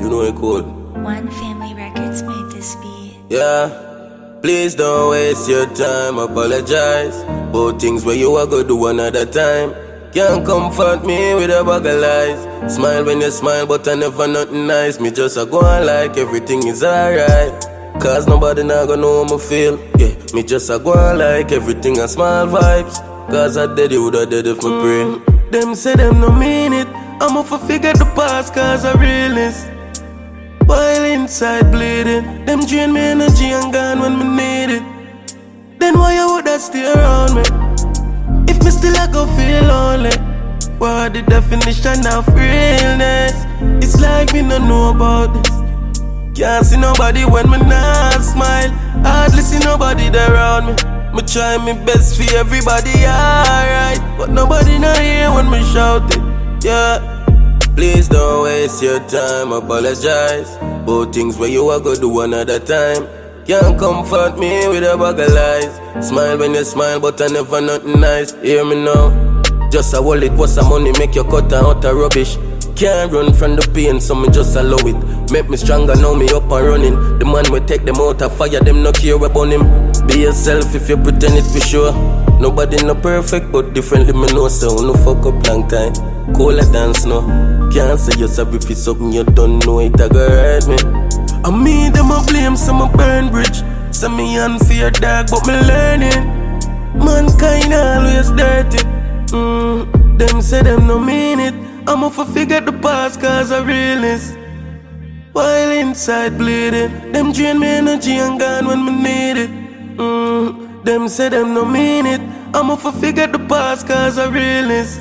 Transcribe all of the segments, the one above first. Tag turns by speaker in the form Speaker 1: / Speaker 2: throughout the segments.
Speaker 1: You know it cold.
Speaker 2: One Family Records made this beat.
Speaker 1: Yeah. Please don't waste your time, apologize for things where you are gonna do another time. Can't comfort me with a bag of lies. Smile when you smile, but I never nothing nice. Me just a go on like everything is alright. Cause nobody not gonna know how I feel. Yeah, me just a go on like everything a small vibes. Cause I did it, woulda did it for free. Them say them no mean it. I'ma forget the past cause I realness. While inside bleeding, them drain me energy and gone when me need it. Then why you would that stay around me? If me still I go feel lonely. What the definition of realness? It's like me no know about this. Can't see nobody when me not smile. Hardly see nobody there around me. Me try my best for everybody, alright. But nobody not here when me shout it, yeah. Please don't waste your time, apologize for things where you are gonna do another time. Can't comfort me with a bag of lies. Smile when you smile, but I never nothing nice. Hear me now. Just a wallet, what's some money, make you cut out of rubbish. Can't run from the pain, so me just allow it. Make me stronger, now me up and running. The man will take them out of fire, them no care about him. Be yourself if you pretend it for sure. Nobody no perfect, but differently me know. So no fuck up long time, cooler than snow. Can't say you're sorry for something you don't know, it a go hurt me. I mean them a blame, some a burn bridge. Some me unfair dog, but me learning. Mankind always dirty. Them say them no mean it. I'ma forget the past cause I realness. While inside bleeding, them drain me energy and gone when me need it. Them say them no mean it. I'ma forget the past cause I realness.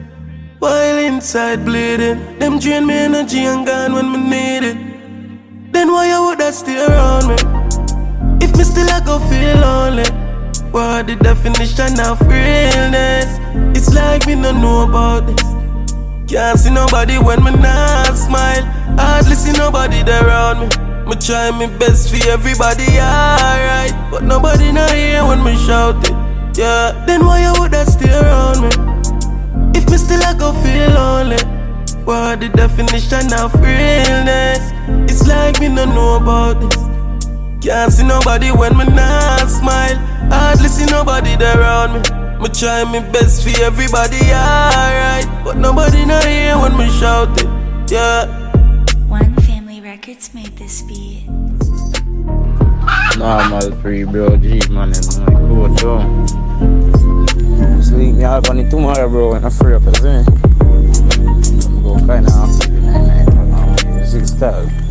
Speaker 1: While inside bleeding, them drain me energy and gone when me need it. Then why you would that stay around me? If me still I go feel lonely. What the definition of realness? It's like me no know about this. Can't see nobody when me not smile. Hardly see nobody there around me. Me try my best for everybody, alright. But nobody not here when me shout it, yeah. Then why you would that stay around me? If me still I go feel lonely. What the definition of realness? It's like me no know about this. Can't see nobody when me not smile. Hardly see nobody there around me. Me try my best for everybody, alright. But nobody not here when me shout it, yeah.
Speaker 2: One Family Records made this beat.
Speaker 3: Normal free bro, G man, and like go down. Sleep me out on it tomorrow, bro, and I free up, you see me? I'm go kinda after the night, 6 stars.